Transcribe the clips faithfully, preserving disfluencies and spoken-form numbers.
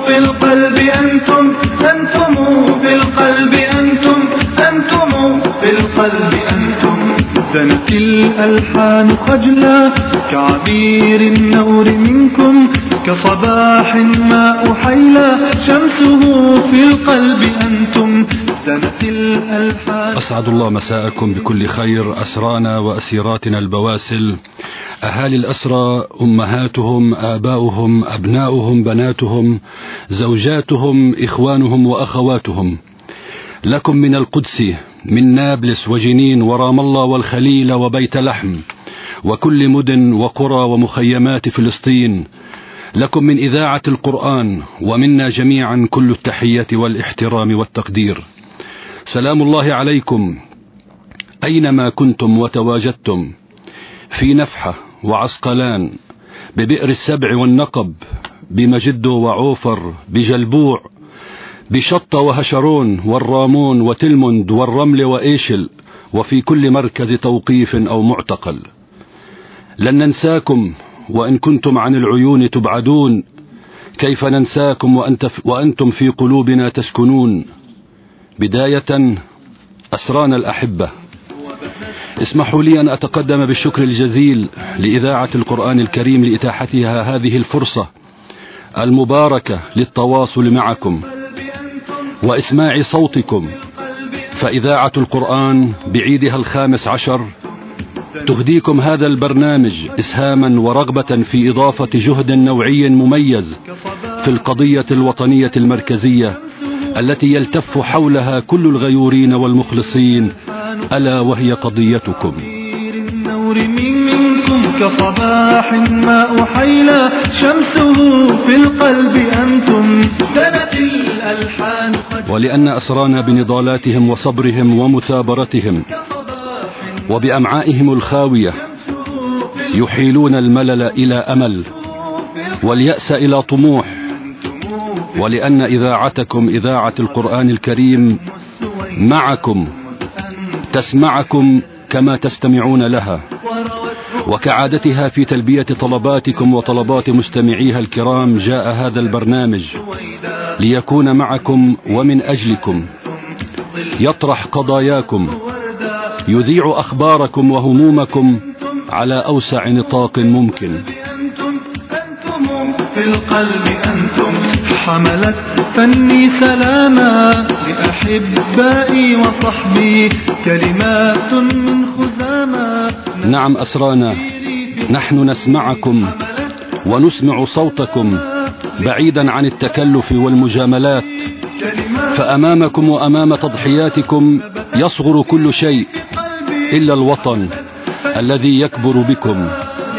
في القلب أنتم أنتم في القلب أنتم أنتم في القلب أنتم دنت الألحان خجلا كعبير النور منكم كصباح ما أحيلا شمسه في القلب أنتم دنت الألحان. أسعد الله مساءكم بكل خير أسرانا وأسيراتنا البواسل، أهالي الأسرى، أمهاتهم، آباؤهم، أبناؤهم، بناتهم، زوجاتهم، إخوانهم وأخواتهم. لكم من القدس، من نابلس وجنين ورام الله والخليل وبيت لحم وكل مدن وقرى ومخيمات فلسطين، لكم من إذاعة القرآن ومنا جميعا كل التحية والاحترام والتقدير. سلام الله عليكم أينما كنتم وتواجدتم، في نفحة وعسقلان، ببئر السبع والنقب، بمجدو وعوفر، بجلبوع، بشطة وهشرون والرامون وتلمند والرمل وإيشل، وفي كل مركز توقيف أو معتقل. لن ننساكم وإن كنتم عن العيون تبعدون، كيف ننساكم وأنت وأنتم في قلوبنا تسكنون. بداية أسرانا الأحبة، اسمحوا لي أن أتقدم بالشكر الجزيل لإذاعة القرآن الكريم لإتاحتها هذه الفرصة المباركة للتواصل معكم وإسماع صوتكم. فإذاعة القرآن بعيدها الخامس عشر تهديكم هذا البرنامج إسهاما ورغبة في إضافة جهد نوعي مميز في القضية الوطنية المركزية التي يلتف حولها كل الغيورين والمخلصين، ألا وهي قضيتكم. كصباح ما أحيلا شمسه في القلب أنتم دنت الألحان. ولأن أسرانا بنضالاتهم وصبرهم ومثابرتهم وبأمعائهم الخاوية يحيلون الملل إلى أمل واليأس إلى طموح، ولأن إذاعتكم إذاعة القرآن الكريم معكم تسمعكم كما تستمعون لها، وكعادتها في تلبية طلباتكم وطلبات مستمعيها الكرام جاء هذا البرنامج ليكون معكم ومن أجلكم، يطرح قضاياكم، يذيع أخباركم وهمومكم على أوسع نطاق ممكن. في القلب أنتم حملت فني سلاما لأحبائي وصحبي كلمات من خزاما. نعم أسرانا، نحن نسمعكم ونسمع صوتكم بعيدا عن التكلف والمجاملات، فأمامكم وأمام تضحياتكم يصغر كل شيء إلا الوطن الذي يكبر بكم.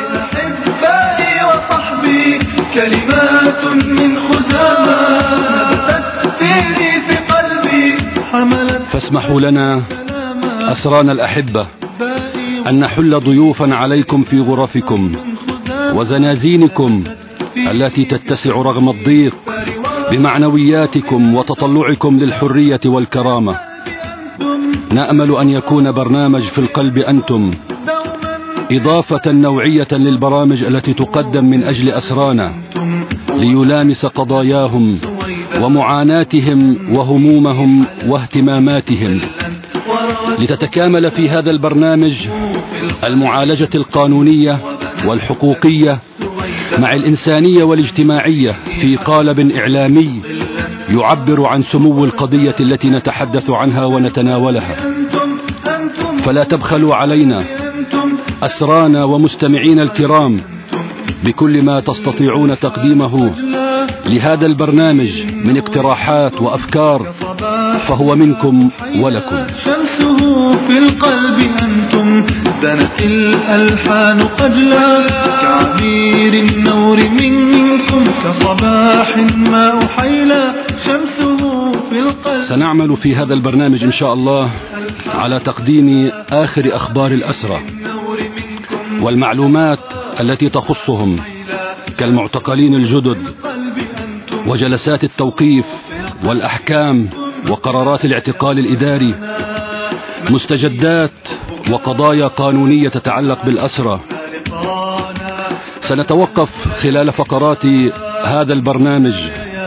كلمات من خزامة نبتت فيني في قلبي حملت. فاسمحوا لنا أسرانا الأحبة أن نحل ضيوفا عليكم في غرفكم وزنازينكم التي تتسع رغم الضيق بمعنوياتكم وتطلعكم للحرية والكرامة. نأمل أن يكون برنامج في القلب أنتم إضافة نوعية للبرامج التي تقدم من أجل أسرانا ليلامس قضاياهم ومعاناتهم وهمومهم واهتماماتهم، لتتكامل في هذا البرنامج المعالجة القانونية والحقوقية مع الإنسانية والاجتماعية في قالب إعلامي يعبر عن سمو القضية التي نتحدث عنها ونتناولها. فلا تبخلوا علينا أسرانا ومستمعين الكرام بكل ما تستطيعون تقديمه لهذا البرنامج من اقتراحات وأفكار، فهو منكم ولكم. شمسه في القلب أنتم دنت الألحان قجلا كعبير النور منكم كصباح ما أحيلا شمسه في القلب. سنعمل في هذا البرنامج إن شاء الله على تقديم آخر أخبار الأسرى والمعلومات التي تخصهم كالمعتقلين الجدد وجلسات التوقيف والأحكام وقرارات الاعتقال الإداري، مستجدات وقضايا قانونية تتعلق بالأسرى. سنتوقف خلال فقرات هذا البرنامج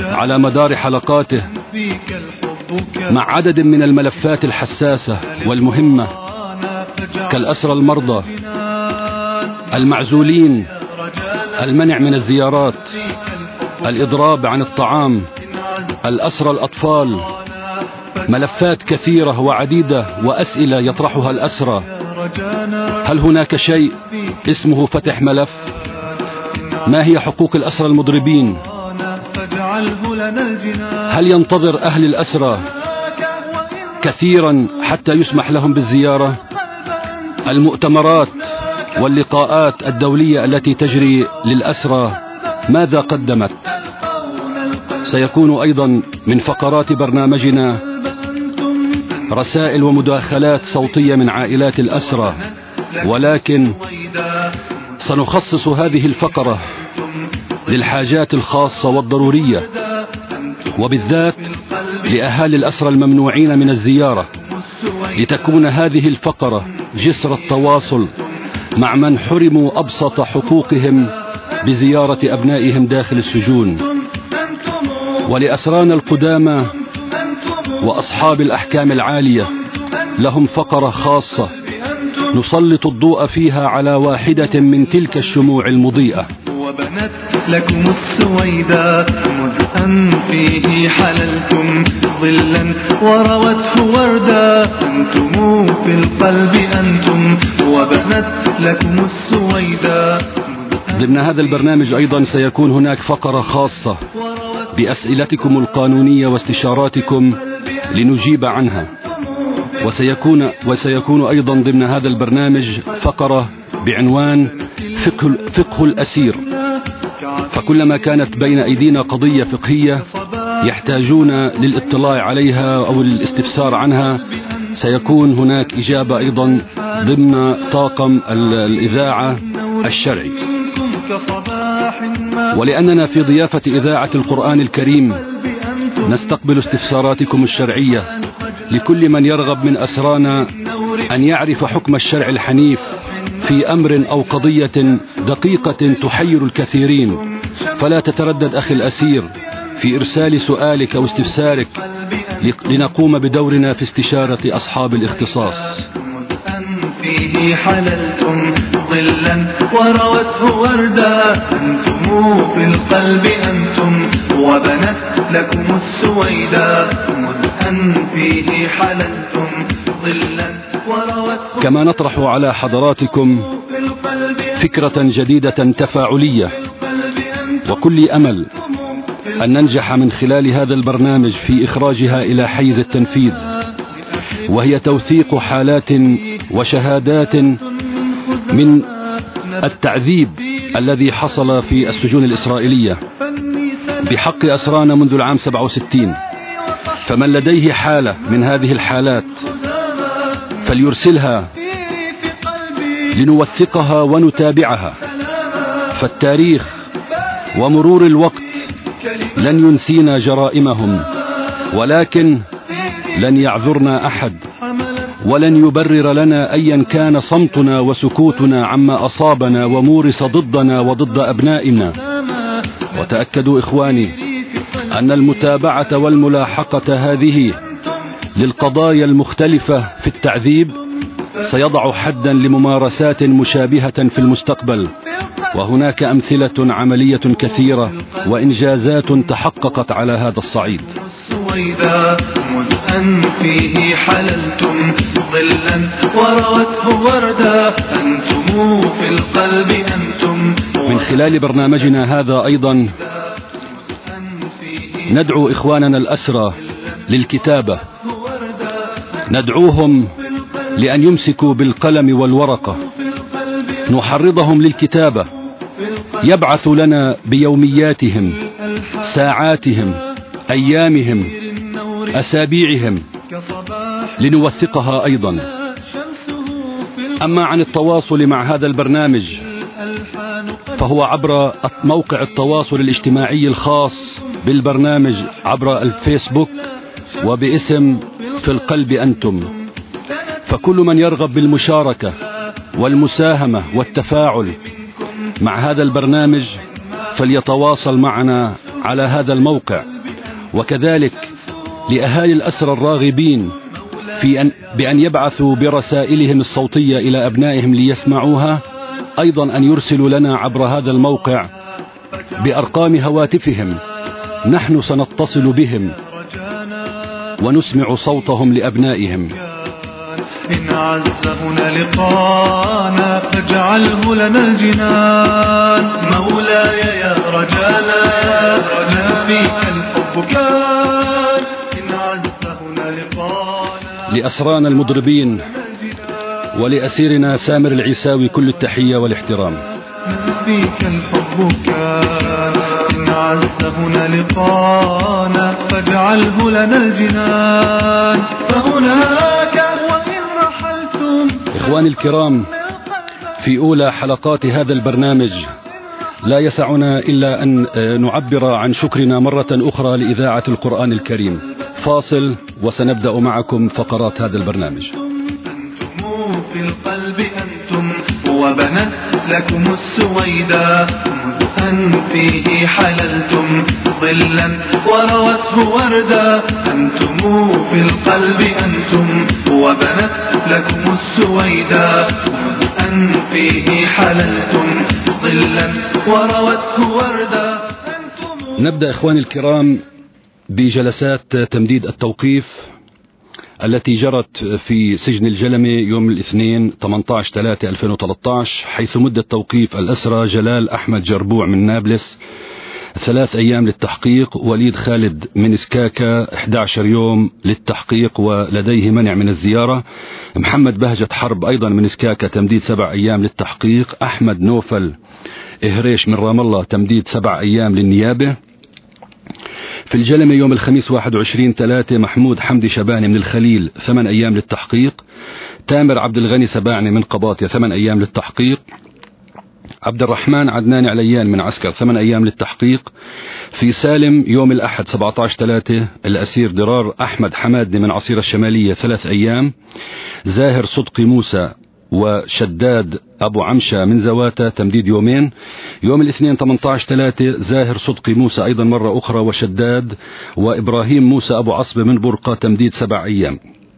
على مدار حلقاته مع عدد من الملفات الحساسة والمهمة كالأسرى المرضى، المعزولين، المنع من الزيارات، الإضراب عن الطعام، الأسرى الأطفال، ملفات كثيرة وعديدة وأسئلة يطرحها الأسرى. هل هناك شيء اسمه فتح ملف؟ ما هي حقوق الأسرى المضربين؟ هل ينتظر أهل الأسرى كثيرا حتى يسمح لهم بالزيارة؟ المؤتمرات واللقاءات الدولية التي تجري للأسرى ماذا قدمت؟ سيكون أيضا من فقرات برنامجنا رسائل ومداخلات صوتية من عائلات الأسرى، ولكن سنخصص هذه الفقرة للحاجات الخاصة والضرورية، وبالذات لأهالي الأسرى الممنوعين من الزيارة، لتكون هذه الفقرة جسر التواصل مع من حرموا أبسط حقوقهم بزيارة أبنائهم داخل السجون. ولأسرانا القدامى وأصحاب الأحكام العالية لهم فقرة خاصة نسلط الضوء فيها على واحدة من تلك الشموع المضيئة. وبنت لكم السويداء مذ أن فيه حللتم ظلا وروته وردا، أنتم في القلب أنتم وبنت لكم السويداء. ضمن هذا البرنامج أيضا سيكون هناك فقرة خاصة بأسئلتكم القانونية واستشاراتكم لنجيب عنها، وسيكون, وسيكون أيضا ضمن هذا البرنامج فقرة بعنوان فقه, فقه الأسير. فكلما كانت بين أيدينا قضية فقهية يحتاجون للاطلاع عليها أو الاستفسار عنها، سيكون هناك إجابة أيضا ضمن طاقم الإذاعة الشرعي. ولأننا في ضيافة إذاعة القرآن الكريم نستقبل استفساراتكم الشرعية لكل من يرغب من أسرانا أن يعرف حكم الشرع الحنيف في أمر أو قضية دقيقة تحير الكثيرين. فلا تتردد أخي الأسير في إرسال سؤالك أو استفسارك لنقوم بدورنا في استشارة أصحاب الاختصاص. فيه حللتم ظلا وروته وردا، أنتم في القلب أنتم وبنت لكم السويداء مذ أن فيه حللتم ظلا وروته. كما نطرح على حضراتكم فكرة جديدة تفاعلية، وكل أمل أن ننجح من خلال هذا البرنامج في إخراجها إلى حيز التنفيذ، وهي توثيق حالات وشهادات من التعذيب الذي حصل في السجون الإسرائيلية بحق أسرانا منذ العام سبعة وستين. فمن لديه حالة من هذه الحالات فليرسلها لنوثقها ونتابعها، فالتاريخ ومرور الوقت لن ينسينا جرائمهم، ولكن لن يعذرنا أحد ولن يبرر لنا أيا كان صمتنا وسكوتنا عما أصابنا ومورس ضدنا وضد أبنائنا. وتأكدوا إخواني أن المتابعة والملاحقة هذه للقضايا المختلفة في التعذيب سيضع حدا لممارسات مشابهة في المستقبل، وهناك أمثلة عملية كثيرة وإنجازات تحققت على هذا الصعيد. مذ أن فيه حللتم ظلا وروته وردا، أنتم في القلب أنتم. من خلال برنامجنا هذا أيضا ندعو إخواننا الأسرى للكتابة، ندعوهم لأن يمسكوا بالقلم والورقة، نحرضهم للكتابة، يبعثوا لنا بيومياتهم، ساعاتهم، أيامهم، أسابيعهم لنوثقها أيضا. أما عن التواصل مع هذا البرنامج فهو عبر موقع التواصل الاجتماعي الخاص بالبرنامج عبر الفيسبوك وباسم في القلب أنتم. فكل من يرغب بالمشاركة والمساهمة والتفاعل مع هذا البرنامج فليتواصل معنا على هذا الموقع. وكذلك لأهالي الأسرى الراغبين في أن بأن يبعثوا برسائلهم الصوتية إلى أبنائهم ليسمعوها، أيضا أن يرسلوا لنا عبر هذا الموقع بأرقام هواتفهم، نحن سنتصل بهم ونسمع صوتهم لأبنائهم. إن عز هنا لقانا فاجعله لنا الجنان، مولاي يا رجانا رجا فيك الحب كان. إن عز هنا لقانا لأسرانا المضربين ولأسيرنا سامر العيساوي كل التحية والاحترام. فيك الحب كان. إن عز هنا لقانا فاجعله لنا الجنان، فهناك وإن رحلتم. إخواني الكرام، في أولى حلقات هذا البرنامج لا يسعنا إلا أن نعبر عن شكرنا مرة أخرى لإذاعة القرآن الكريم. فاصل وسنبدأ معكم فقرات هذا البرنامج. أنتم في القلب أنتم وبنت لكم السويدا، أن فيه حللتم ظلا وروته وردا. أنتم في القلب أنتم وبنت لكم السويدا، أن فيه حللتم ظلا وروته وردا. نبدأ إخواني الكرام بجلسات تمديد التوقيف التي جرت في سجن الجلمة يوم الاثنين ثمانية عشر ثلاثة ألفين وثلاثة عشر، حيث مدة توقيف الأسرى جلال أحمد جربوع من نابلس ثلاث أيام للتحقيق، وليد خالد من سكاكا أحد عشر يوم للتحقيق ولديه منع من الزيارة، محمد بهجة حرب أيضا من سكاكا تمديد سبع أيام للتحقيق، أحمد نوفل إهريش من رام الله تمديد سبع أيام للنيابة. في الجلمة يوم الخميس واحد وعشرين ثلاثة محمود حمدي شباني من الخليل ثمان أيام للتحقيق، تامر عبد الغني سباعني من قباطية ثمان أيام للتحقيق، عبد الرحمن عدنان عليان من عسكر ثمان أيام للتحقيق. في سالم يوم الأحد سبعة عشر ثلاثة الأسير ضرار أحمد حمادني من عصير الشمالية ثلاث أيام، زاهر صدقي موسى وشداد أبو عمشة من زواتة تمديد يومين. يوم الاثنين ثمانية عشر ثلاثة زاهر صدقي موسى أيضا مرة أخرى وشداد، وإبراهيم موسى أبو عصبة من برقة تمديد سبع أيام.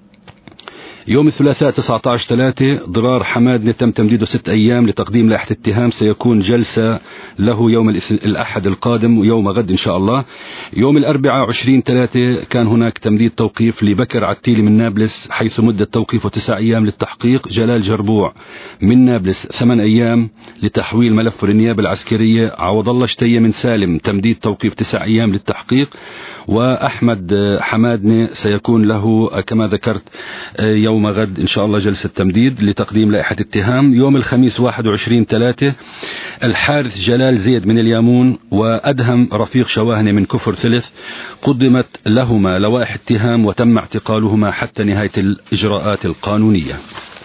يوم الثلاثاء تسعة عشر ثلاثة ضرار حمادني تم تمديده ست أيام لتقديم لائحة اتهام، سيكون جلسة له يوم الأحد القادم ويوم غد إن شاء الله. يوم الأربعاء عشرين ثلاثة كان هناك تمديد توقيف لبكر عتيلي من نابلس، حيث مدة توقيفه تسع أيام للتحقيق، جلال جربوع من نابلس ثمان أيام لتحويل ملف النيابة العسكرية، عوض الله شتية من سالم تمديد توقيف تسع أيام للتحقيق، وأحمد حمادني سيكون له كما ذكرت يوم غد إن شاء الله جلسة تمديد لتقديم لائحة اتهام. يوم الخميس واحد وعشرين ثلاثة الحارث جلال زيد من اليامون وأدهم رفيق شواهني من كفر ثلث قدمت لهما لوائح اتهام وتم اعتقالهما حتى نهاية الإجراءات القانونية.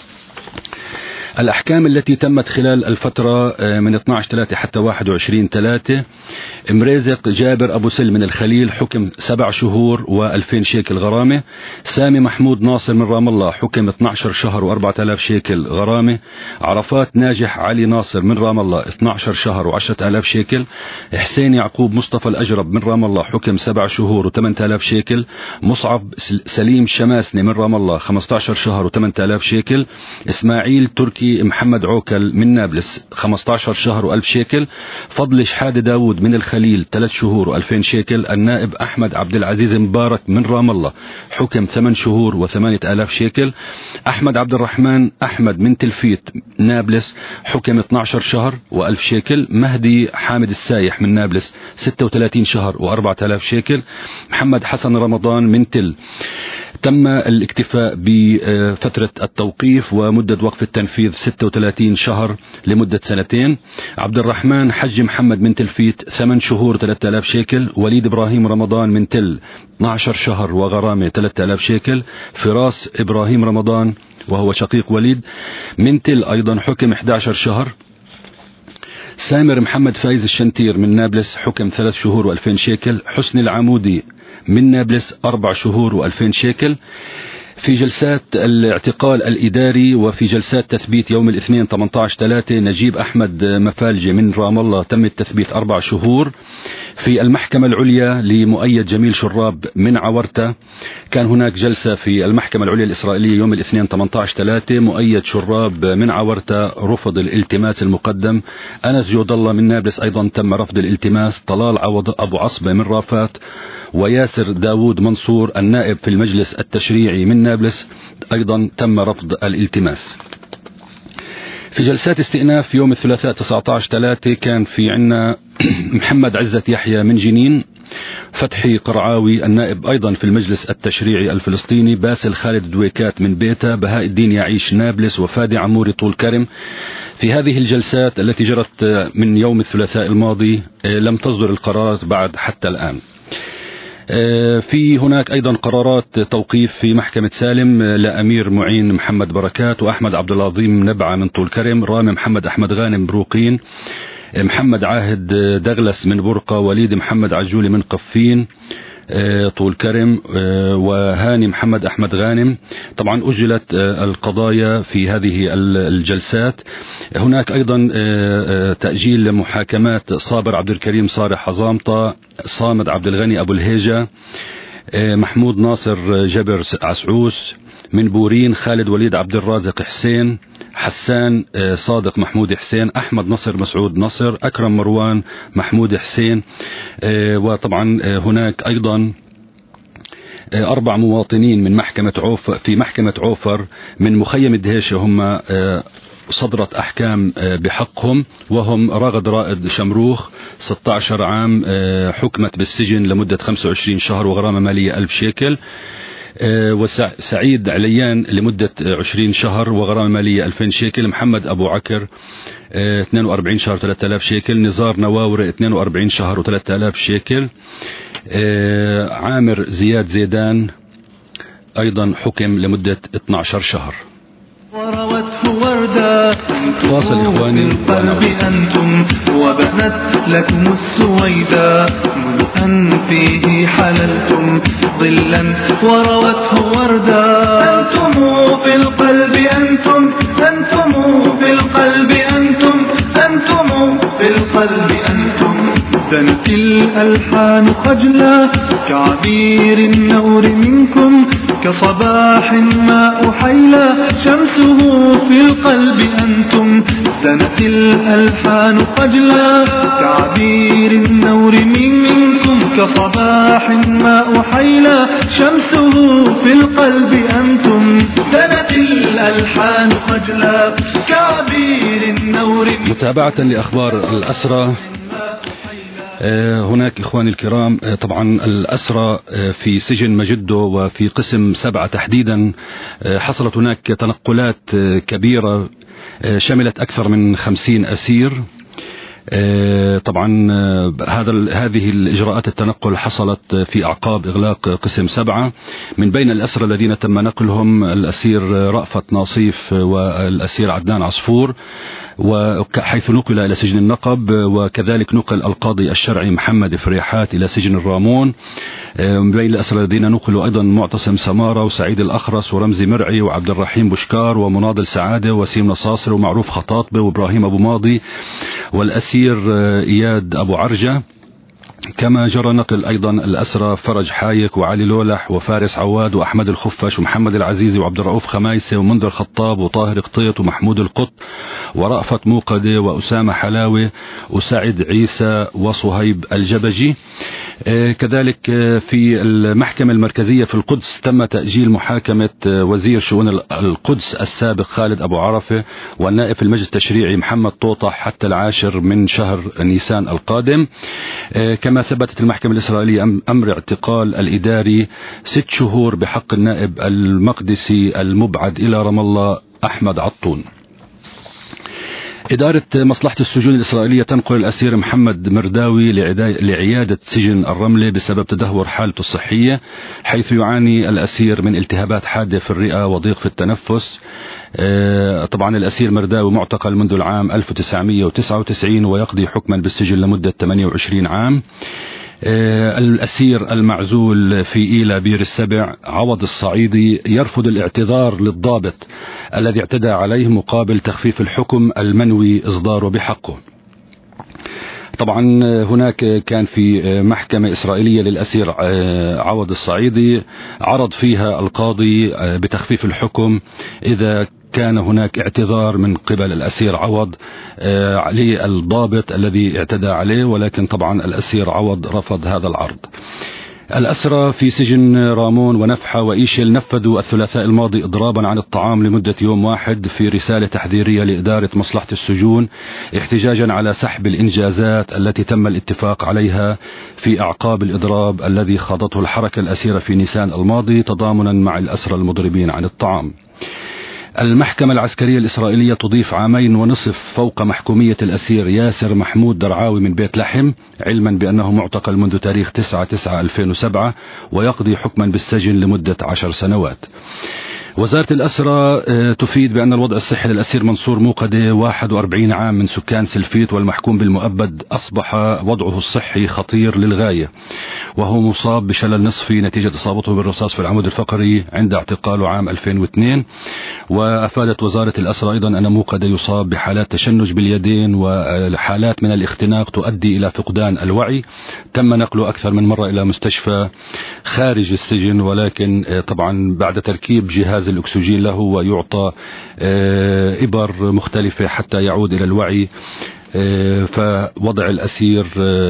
الأحكام التي تمت خلال الفترة من اثني عشر ثلاثة حتى واحد وعشرين ثلاثة: مريزق جابر أبو سل من الخليل حكم سبع شهور وألفين شيكل غرامة، سامي محمود ناصر من رام الله حكم اثني عشر شهر وأربعة آلاف شيكل غرامة، عرفات ناجح علي ناصر من رام الله اثني عشر شهر وعشرة آلاف شيكل، حسين يعقوب مصطفى الأجرب من رام الله حكم سبع شهور وثمانية آلاف شيكل، مصعب سليم شماسني من رام الله خمسة عشر شهر وثمانية آلاف شيكل، إسماعيل تركي محمد عوكل من نابلس خمسة عشر شهر وألف شيكل، فضل شحادة داود من الخليل ثلاث شهور وألفين شيكل، النائب أحمد عبد العزيز مبارك من رام الله حكم ثمان شهور وثمانية آلاف شيكل، أحمد عبد الرحمن أحمد من تلفيت نابلس حكم اثني عشر شهر وألف شيكل، مهدي حامد السايح من نابلس ستة وثلاثين شهر وأربعة آلاف شيكل، محمد حسن رمضان من تل تم الاكتفاء بفترة التوقيف ومدة وقف التنفيذ ستة وثلاثين شهر لمدة سنتين، عبد الرحمن حج محمد من تلفيت ثمان شهور ثلاثة آلاف شيكل، وليد إبراهيم رمضان من تل اثني عشر شهر وغرامة ثلاثة آلاف شيكل، فراس إبراهيم رمضان وهو شقيق وليد من تل أيضا حكم أحد عشر شهر، سامر محمد فايز الشنتير من نابلس حكم ثلاث شهور وألفين شيكل، حسن العمودي من نابلس أربع شهور وألفين شيكل، في جلسات الاعتقال الإداري وفي جلسات تثبيت يوم الاثنين ثمانية عشر ثلاثة نجيب أحمد مفالجي من رام الله تم التثبيت أربع شهور. في المحكمة العليا لمؤيد جميل شراب من عورته كان هناك جلسة في المحكمة العليا الإسرائيلية يوم الاثنين ثمانية عشر ثلاثة. مؤيد شراب من عورته رفض الالتماس المقدم. أنس جود الله من نابلس أيضا تم رفض الالتماس. طلال عوض أبو عصبة من رافات وياسر داود منصور النائب في المجلس التشريعي من نابلس أيضا تم رفض الالتماس. في جلسات استئناف يوم الثلاثاء تسعة عشر ثلاثة كان في عنا محمد عزت يحيى من جنين، فتحي قرعاوي النائب أيضا في المجلس التشريعي الفلسطيني، باسل خالد دويكات من بيتا، بهاء الدين يعيش نابلس، وفادي عموري طول كرم. في هذه الجلسات التي جرت من يوم الثلاثاء الماضي لم تصدر القرارات بعد حتى الآن. في هناك أيضا قرارات توقيف في محكمة سالم لأمير معين محمد بركات، وأحمد عبد العظيم نبعة من طول كرم، رامي محمد أحمد غانم بروقين، محمد عاهد دغلس من برقة، وليد محمد عجولي من قفين طول كرم، وهاني محمد أحمد غانم. طبعا أجلت القضايا في هذه الجلسات. هناك أيضا تأجيل محاكمات صابر عبد الكريم صالح حظامطة، صامد عبد الغني أبو الهيجة، محمود ناصر جبر عسعوس من بورين، خالد وليد عبد الرازق حسين، حسان صادق محمود حسين، أحمد نصر مسعود نصر، أكرم مروان محمود حسين. وطبعا هناك أيضا أربع مواطنين من محكمة عوفر في محكمة عوفر من مخيم الدهيشة هم صدرت أحكام بحقهم، وهم رغد رائد شمروخ ستة عشر عام حكمت بالسجن لمدة خمسة وعشرين شهر وغرامة مالية ألف شيكل، وسعيد عليان لمدة عشرين شهر وغرامة مالية ألفين شيكل، محمد أبو عكر اثنين وأربعين شهر ثلاثة آلاف شيكل، نزار نواوري اثنين وأربعين شهر وثلاثة آلاف شيكل، عامر زياد زيدان أيضا حكم لمدة اثني عشر شهر. وروته وردة واصل إخواني القلب أنتم وبنت لكم السويدة ملؤا فيه حللتم ظلا وروته وردة أنتم في القلب أنتم أنتم في القلب أنتم أنتم في القلب أنتم دنت الألحان خجلا كعبير النور منكم كصباح ماء حيلا شمسه في القلب أنتم دنت الألحان خجلا كعبير النور منكم كصباح ماء حيلا شمسه في القلب أنتم دنت الألحان خجلا كعبير النور. متابعة لأخبار الأسرى هناك إخواني الكرام، طبعا الأسرى في سجن مجدو وفي قسم سبعة تحديدا حصلت هناك تنقلات كبيرة شملت أكثر من خمسين أسير. طبعا هذا هذه الإجراءات التنقل حصلت في أعقاب إغلاق قسم سبعة. من بين الأسرى الذين تم نقلهم الأسير رأفت ناصيف والأسير عدنان عصفور، وحيث نقل إلى سجن النقب، وكذلك نقل القاضي الشرعي محمد فريحات إلى سجن الرامون. من بين الأسرى الذين نقلوا أيضا معتصم سمارة وسعيد الأخرس ورمزي مرعي وعبد الرحيم بشكار ومناضل سعادة وسيم نصاصر ومعروف خطاطبة وإبراهيم أبو ماضي والأسير إياد أبو عرجة. كما جرى نقل أيضا الأسرى فرج حايك وعلي لولح وفارس عواد وأحمد الخفش ومحمد العزيزي وعبد الرؤوف خمايسة ومنذر خطاب وطاهر قطيط ومحمود القط ورأفت موقدة وأسامة حلاوة وسعد عيسى وصهيب الجبجي. كذلك في المحكمة المركزية في القدس تم تأجيل محاكمة وزير شؤون القدس السابق خالد أبو عرفة والنائب في المجلس التشريعي محمد طوطح حتى العاشر من شهر نيسان القادم. كما ثبتت المحكمة الإسرائيلية أمر اعتقال الإداري ست شهور بحق النائب المقدسي المبعد إلى رام الله أحمد عطون. إدارة مصلحة السجون الإسرائيلية تنقل الأسير محمد مرداوي لعيادة سجن الرملة بسبب تدهور حالته الصحية، حيث يعاني الأسير من التهابات حادة في الرئة وضيق في التنفس. طبعا الأسير مرداوي معتقل منذ العام ألف وتسعمئة وتسعة وتسعين ويقضي حكما بالسجن لمدة ثمانية وعشرين عام. الأسير المعزول في إيلا بير السبع عوض الصعيدي يرفض الاعتذار للضابط الذي اعتدى عليه مقابل تخفيف الحكم المنوي إصداره بحقه. طبعا هناك كان في محكمة إسرائيلية للأسير عوض الصعيدي عرض فيها القاضي بتخفيف الحكم إذا كان هناك اعتذار من قبل الأسير عوض للضابط الذي اعتدى عليه، ولكن طبعا الأسير عوض رفض هذا العرض. الأسرى في سجن رامون ونفحة وإيشل نفذوا الثلاثاء الماضي إضرابا عن الطعام لمدة يوم واحد في رسالة تحذيرية لإدارة مصلحة السجون احتجاجا على سحب الإنجازات التي تم الاتفاق عليها في أعقاب الإضراب الذي خاضته الحركة الأسيرة في نيسان الماضي تضامنا مع الأسرى المضربين عن الطعام. المحكمة العسكرية الإسرائيلية تضيف عامين ونصف فوق محكومية الأسير ياسر محمود درعاوي من بيت لحم، علما بأنه معتقل منذ تاريخ تسعة تسعة ألفين وسبعة ويقضي حكما بالسجن لمدة عشر سنوات. وزارة الأسرى تفيد بأن الوضع الصحي للأسير منصور موقدة واحد وأربعين عام من سكان سلفيت والمحكوم بالمؤبد أصبح وضعه الصحي خطير للغاية، وهو مصاب بشلل نصفي نتيجة إصابته بالرصاص في العمود الفقري عند اعتقاله عام ألفين واثنين. وأفادت وزارة الأسرى أيضا أن موقدة يصاب بحالات تشنج باليدين وحالات من الاختناق تؤدي إلى فقدان الوعي. تم نقله أكثر من مرة إلى مستشفى خارج السجن، ولكن طبعا بعد تركيب جهاز الأكسجين له ويعطى إبر مختلفة حتى يعود إلى الوعي. فوضع الأسير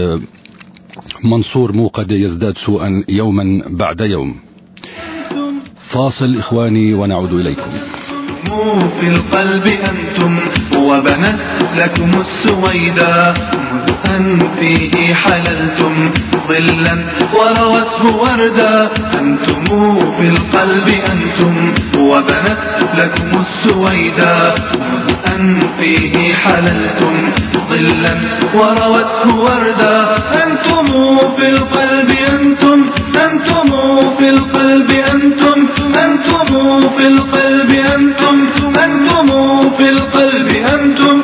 منصور موقدة يزداد سوءا يوما بعد يوم. فاصل إخواني ونعود إليكم. في القلب أنتم وبنت لكم السويدا مذ أن فيه حللتم ظلا وروته وردا. أنتم في القلب أنتم وبنت لكم السويدا مذ أن فيه حللتم ظلا وروته وردا. أنتم في القلب أنتم أنتم في القلب أنتم أنتم في القلب أنتم أنتم في القلب أنتم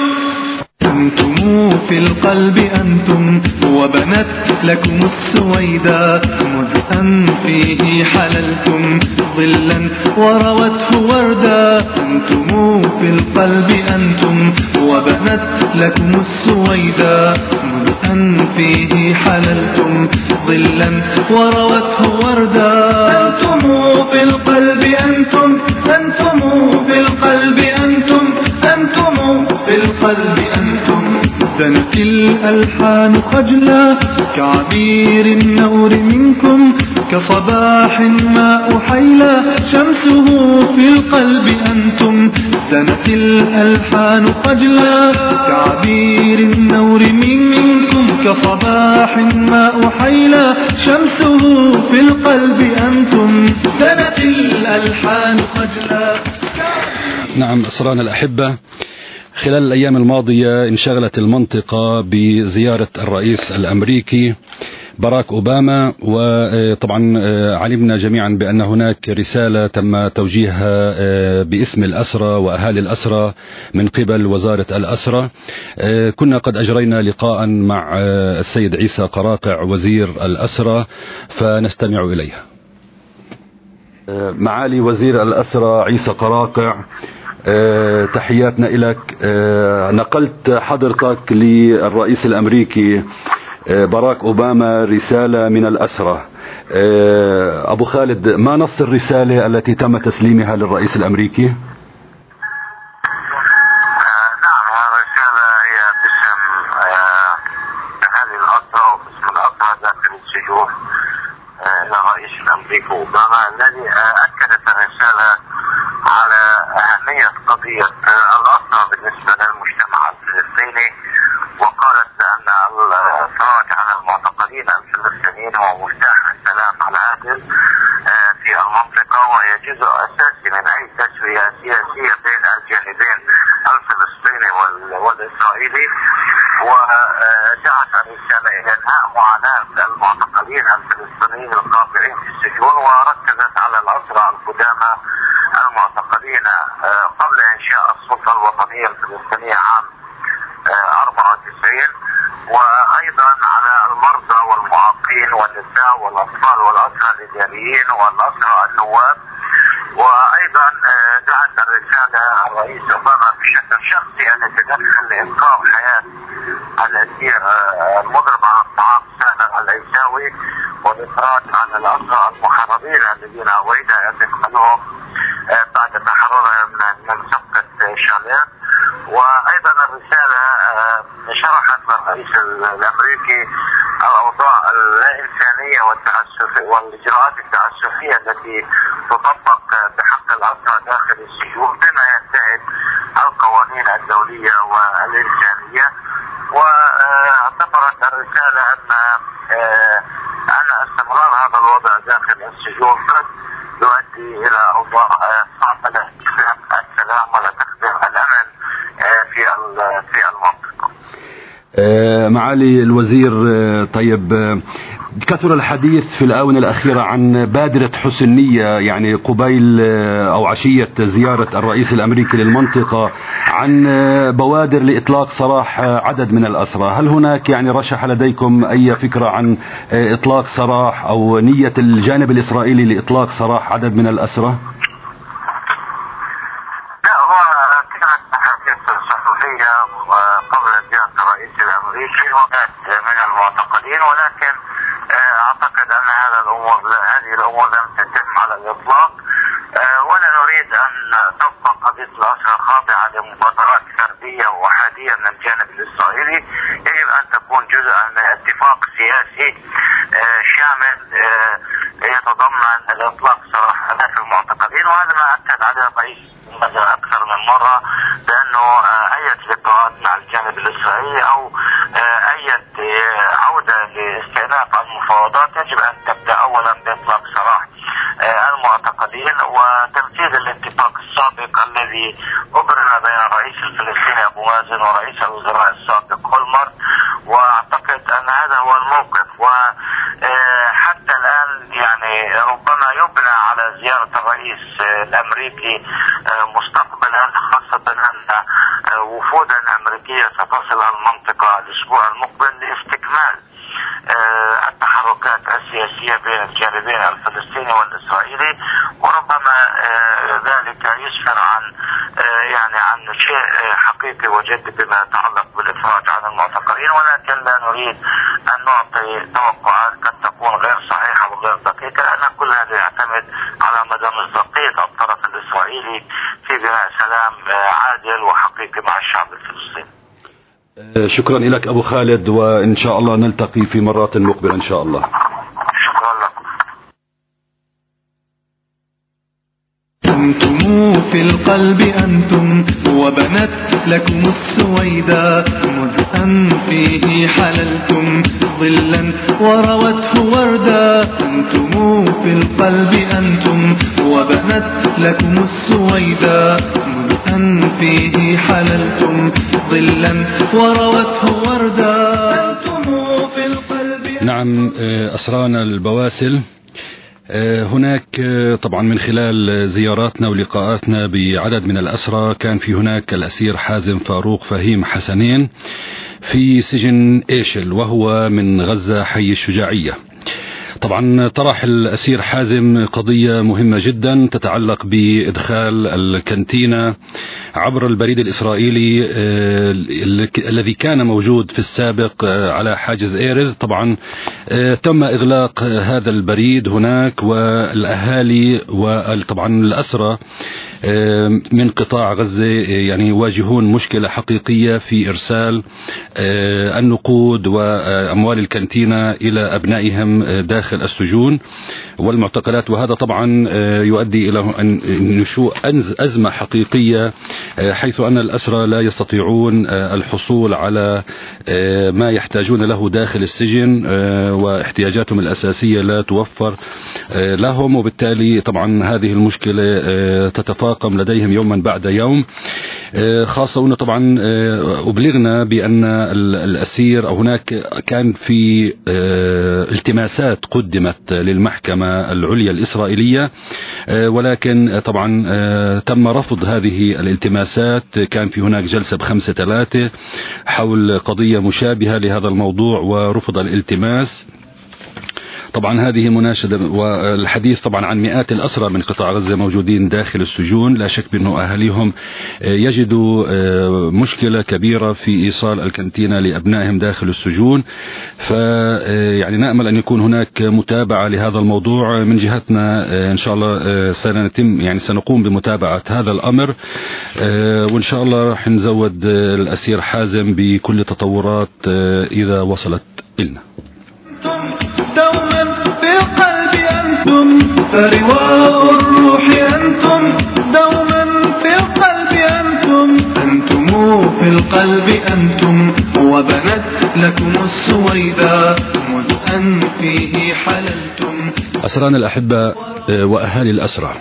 أنتم في القلب أنتم وبنت لكم السويدا مذ أن فيه حللتم ظلا وروته وردا. أنتم في القلب أنتم وبنت لكم السويدا مذ أن فيه حللتم ظلا وروته وردا. أنتم في القلب أنتم أنتم في القلب أنتم أنتم في القلب أنتم. دنت الألحان خجلا كعبير النور منكم كصباح ماء حيلا شمسه في القلب أنتم. دنت الألحان خجلا كعبير النور منكم كصباح ماء حيلا شمسه في القلب أنتم. دنت الألحان خجلا. نعم أسرانا الأحبة، خلال الأيام الماضية انشغلت المنطقة بزيارة الرئيس الأمريكي باراك أوباما، وطبعا علمنا جميعا بأن هناك رسالة تم توجيهها باسم الأسرى وأهالي الأسرى من قبل وزارة الأسرى. كنا قد أجرينا لقاء مع السيد عيسى قراقع وزير الأسرى فنستمع إليها. معالي وزير الأسرى عيسى قراقع، أه تحياتنا لك. أه نقلت حضرتك للرئيس الأمريكي أه باراك أوباما رسالة من الأسرى. أه أبو خالد، ما نص الرسالة التي تم تسليمها للرئيس الأمريكي؟ نعم، الرسالة هي باسم أهالي الأسرى وباسم الأسرى داخل السجون إلى الرئيس الأمريكي أوباما، الذي أكدت الرسالة على أهمية قضية الأسرى بالنسبة للمجتمع الفلسطيني، وقالت أن الإفراج عن المعتقلين الفلسطينيين هو مفتاح السلام العادل في المنطقة، وهي جزء أساسي من أي تسوية سياسية بين الجانبين الفلسطيني والإسرائيلي. ودعت الرسالة إلى إنهاء معاناة المعتقلين الفلسطينيين القاطعين في السجون، وركزت على الأسرى القدامى المعتقلين قبل إنشاء السلطة الوطنية الفلسطينية عام أربعة وتسعين، وأيضا على المرضى والمعاقين والنساء والأطفال والأسرى الإداريين والأسرى النواب. وأيضا دعت الرسالة الرئيس أوباما بشكل شخصي أن يتدخل لإنقاذ حياة الأسير المضرب على الطعام سامر العيساوي والإفراج عن الأسرى المحررين الذين أويد اعتقالهم بعد تحررهم من سقة شالير. وأيضا الرسالة شرحت للرئيس الأمريكي الأوضاع اللا إنسانية والتعسف والإجراءات التعسفية التي تطبق بحق الأسرى داخل السجون بما ينتهك القوانين الدولية والإنسانية. واعتبرت الرسالة أن أن استمرار هذا الوضع داخل السجون قد يؤدي إلى أوضاع صعبة لتخديم السلام ولتخديم الأمن في في المنطقة. معالي الوزير، طيب كثر الحديث في الآونة الأخيرة عن بادرة حسن نية، يعني قبيل أو عشية زيارة الرئيس الأمريكي للمنطقة، عن بوادر لإطلاق سراح عدد من الأسرى. هل هناك يعني رشح لديكم أي فكرة عن إطلاق سراح أو نية الجانب الإسرائيلي لإطلاق سراح عدد من الأسرى؟ قبل زيارة الرئيس الأمريكي هناك من المعتقلين، ولكن أعتقد أن هذا الأمور هذه الأمور لم تتم على الإطلاق، ولا نريد أن تبقى قضية الأسرى خاضعة لمبادرات فردية وأحادية من الجانب الإسرائيلي. يجب أن تكون جزءا من اتفاق سياسي شامل يتضمن الإطلاق سراح آلاف المعتقلين، وهذا ما أكد عليه الرئيس أكثر من مرة بأنه أي لقاءات مع الجانب الإسرائيلي أو أي عودة لاستئناف المفاوضات يجب أن تبدأ أولا بإطلاق سراح المعتقلين وتنفيذ الاتفاق السابق الذي أبرم بين الرئيس الفلسطيني أبو مازن ورئيس الوزراء السابق هولمر. وأعتقد أن هذا هو الموقف، وحتى الآن يعني ربما يبنى على زيارة الرئيس الأمريكي مستقبلا، خاصة أن وفودا أمريكية ستصل المنطقة الأسبوع المقبل لاستكمال التحركات السياسية بين الجانبين الفلسطيني والإسرائيلي، وربما ذلك يسفر عن يعني عن شيء حقيقي وجدي بما يتعلق بالإفراج عن المعتقلين، ولكن لا نريد أن نعطي توقعات قد تكون غير صحيحة وغير دقيقة، لأن كل هذا يعتمد على مدى مصداقية الطرف الإسرائيلي في بناء سلام عادل وحقيقي مع الشعب الفلسطيني. شكرا لك أبو خالد، وإن شاء الله نلتقي في مرات مقبلة إن شاء الله. شكرا لكم. أنتم في القلب أنتم وبنت لكم السويداء، مذ أن فيه حللتم ظلا وروته وردا. أنتم في القلب أنتم وبنت لكم السويداء، مذ أن فيه حللتم ظلا وروته وردا. أنتم في القلب. نعم، أسرانا البواسل. هناك طبعا من خلال زياراتنا ولقاءاتنا بعدد من الأسرى كان في هناك الأسير حازم فاروق فهيم حسنين في سجن إيشل وهو من غزة حي الشجاعية. طبعا طرح الأسير حازم قضية مهمة جدا تتعلق بإدخال الكانتينا عبر البريد الإسرائيلي الذي كان موجود في السابق على حاجز إيرز. طبعا تم إغلاق هذا البريد هناك، والأهالي وطبعا الأسرى من قطاع غزة يعني يواجهون مشكلة حقيقية في إرسال النقود وأموال الكانتينا إلى أبنائهم داخل السجون والمعتقلات، وهذا طبعا يؤدي إلى نشوء أزمة حقيقية، حيث أن الأسرى لا يستطيعون الحصول على ما يحتاجون له داخل السجن، واحتياجاتهم الأساسية لا توفر لهم، وبالتالي طبعا هذه المشكلة تتفاقم لديهم يوما بعد يوم. خاصة أنه طبعا أبلغنا بأن الأسير أو هناك كان في التماسات قدمت للمحكمة العليا الإسرائيلية، ولكن طبعا تم رفض هذه الالتماسات. كان في هناك جلسة بخمسة ثلاثة حول قضية مشابهة لهذا الموضوع ورفض الالتماس. طبعا هذه مناشدة، والحديث طبعا عن مئات الأسرى من قطاع غزة موجودين داخل السجون. لا شك بأنه أهاليهم يجدوا مشكلة كبيرة في إيصال الكانتينة لأبنائهم داخل السجون. فيعني نأمل أن يكون هناك متابعة لهذا الموضوع من جهتنا. إن شاء الله سنتم يعني سنقوم بمتابعة هذا الأمر، وإن شاء الله راح نزود الأسير حازم بكل تطورات إذا وصلت إلنا. دوما في القلب أنتم، فرواء الروح أنتم، دوما في القلب أنتم، أنتم في القلب أنتم، وبنت لكم السويداء مذ أن فيه حللتم. أسرانا الأحبة وأهالي الأسرى،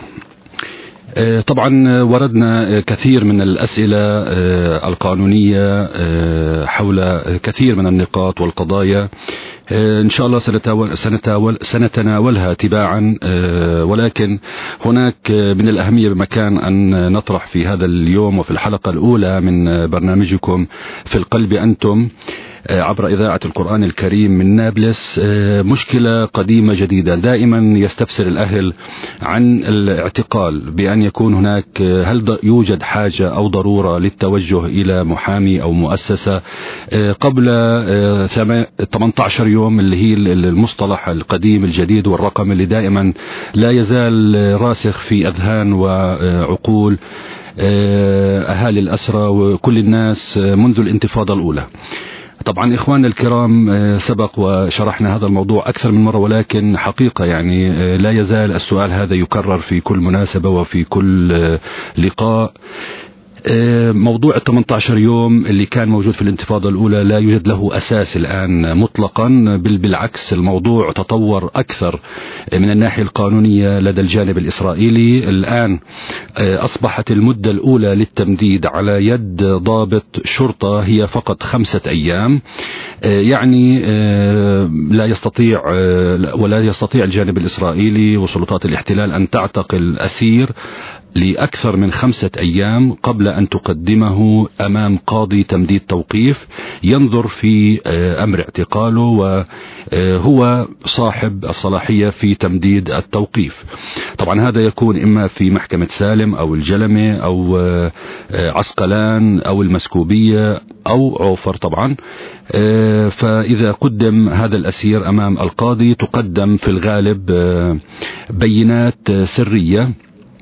طبعا وردنا كثير من الأسئلة القانونية حول كثير من النقاط والقضايا. إن شاء الله سنتناول سنتناول سنتناولها تباعا، ولكن هناك من الأهمية بمكان أن نطرح في هذا اليوم وفي الحلقة الأولى من برنامجكم في القلب أنتم عبر إذاعة القرآن الكريم من نابلس مشكلة قديمة جديدة. دائما يستفسر الأهل عن الاعتقال بأن يكون هناك، هل يوجد حاجة أو ضرورة للتوجه إلى محامي أو مؤسسة قبل ثمانية عشر يوم، اللي هي المصطلح القديم الجديد والرقم اللي دائما لا يزال راسخ في أذهان وعقول أهالي الأسرى وكل الناس منذ الانتفاضة الأولى. طبعا إخواننا الكرام سبق وشرحنا هذا الموضوع أكثر من مرة، ولكن حقيقة يعني لا يزال السؤال هذا يكرر في كل مناسبة وفي كل لقاء. موضوع ثمانية عشر يوم اللي كان موجود في الانتفاضة الأولى لا يوجد له أساس الآن مطلقا، بل بالعكس الموضوع تطور أكثر من الناحية القانونية لدى الجانب الإسرائيلي. الآن أصبحت المدة الأولى للتمديد على يد ضابط شرطة هي فقط خمسة أيام، يعني لا يستطيع ولا يستطيع الجانب الإسرائيلي وسلطات الاحتلال أن تعتقل أسير لأكثر من خمسة أيام قبل أن تقدمه أمام قاضي تمديد توقيف ينظر في أمر اعتقاله، وهو صاحب الصلاحية في تمديد التوقيف. طبعا هذا يكون إما في محكمة سالم أو الجلمة أو عسقلان أو المسكوبية أو عوفر. طبعا فإذا قدم هذا الأسير أمام القاضي تقدم في الغالب بينات سرية